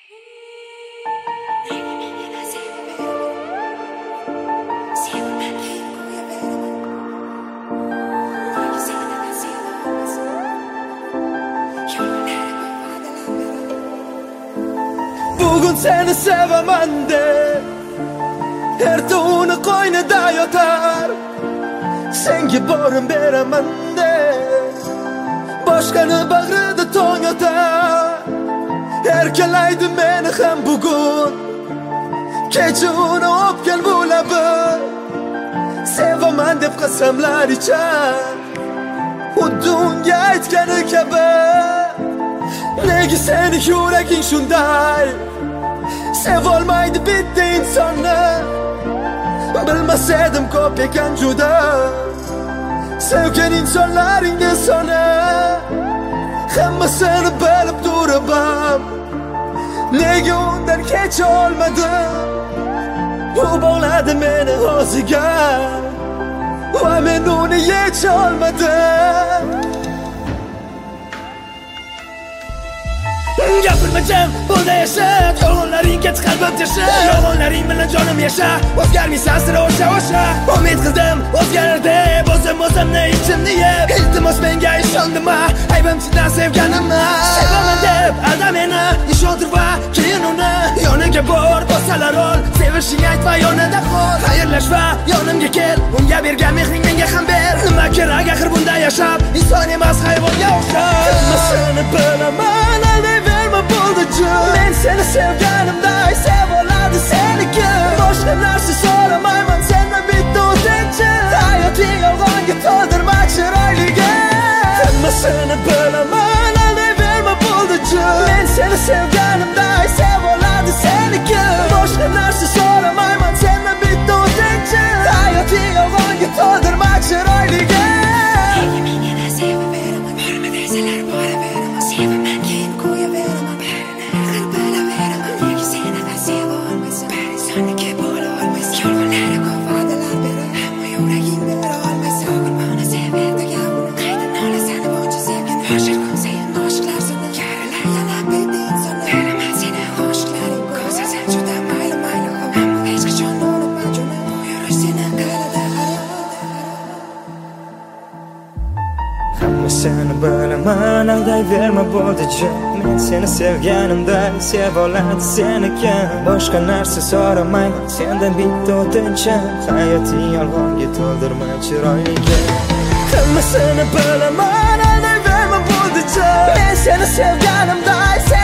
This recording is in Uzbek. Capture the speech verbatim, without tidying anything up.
Bugun seni sevaman deb erta uni qo'ynida yotar, senga borim beraman deb boshqani bag'rida tong yotar. Erkalaydi meni ham bugun kecha uni o'pgan bu labi, sevaman deb qasamlar ichar xuddi unga aytgani kabi. Nega seni yuraging shunday sevolmaydi bitta insonni? Bilmasadim ko'p ekan juda sevgan insonlaringni soni. Hammasini bilib turib ham nega undan kecha olmadim? U bog'ladi meni o'ziga va men uni yecha olmadim. Gapirmacham, bunda yasha, yolg'onlaring ketib qalbim tasha. Yolg'onlaring bilan jonim yasha, o'zgarmaysan sira o'sha o'sha. Umid qildim o'zgarar deb, o'zim o'zimni ichimni yeb. Iltimos menga ishondima, aybimchidan sevganimni. Sevaman deb alda meni, ishontir va keyin uni yoniga bor, bo'lsalar ol, sevishing aytma yonida qol. Xayrlash va yonimga kel, unga bergan mehring menga ham ber. Nima kerak axir bunda yashab, inson emas hayvonga o'xshab. Hammasini bilaman, aldayverma bo'ldi jin. Men seni sevganimday sevoladi seniki. Boshqa narsa so'ramayman sendan bitta o'tinchi. Hayoting yolg'onga to'ldirma chiroyliga. Hammasini bilaman, aldayverma bo'ldi jin. Men seni sevganimday sevoladi seniki. Boshqa narsa so'ramayman sendan bitta o'tinchi. Hayoting yolg'onga to'ldirma chiroyliga. Seni bilaman, aldayverma bo'ldi jin. Men seni sevganimday sevoladi seniki. Boshqa narsa so'ramayman sendan bitta o'tinchi. Hayoting yolg'onga to'ldirma chiroyliga. Hammasini bilaman, aldayverma bo'ldi jin. Men seni sevganimday